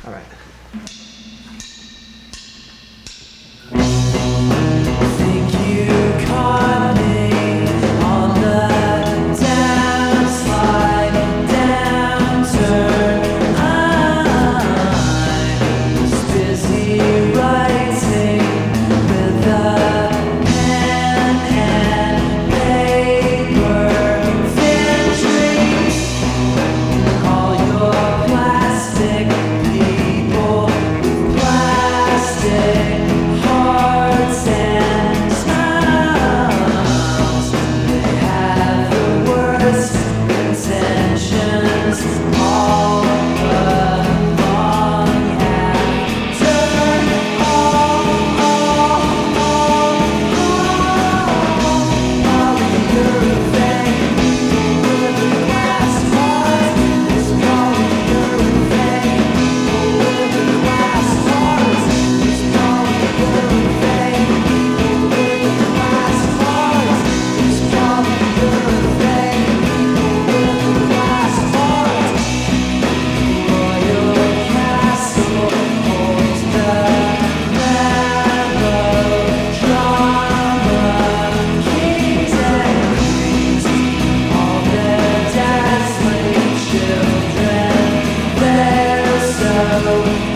All right. Think you caught me on the downslide, downturn. I was busy writing with a pen and paper, thin dreams. All your plastic people with plastic hearts and smiles. They have the worst intentions all along after polyurethane. With glass hearts, this polyurethane. With glass hearts, this polyurethane. With glass hearts, this polyurethane. With glass hearts, Royal Castle holds the melodrama. Kings and queens, all their dazzling children, they're so